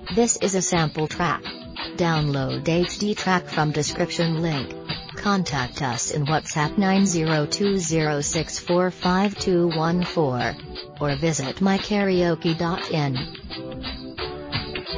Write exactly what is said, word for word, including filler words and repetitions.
This is a sample track. Download H D track from description link. Contact us in WhatsApp nine zero two zero six four five two one four or visit my karaoke dot in.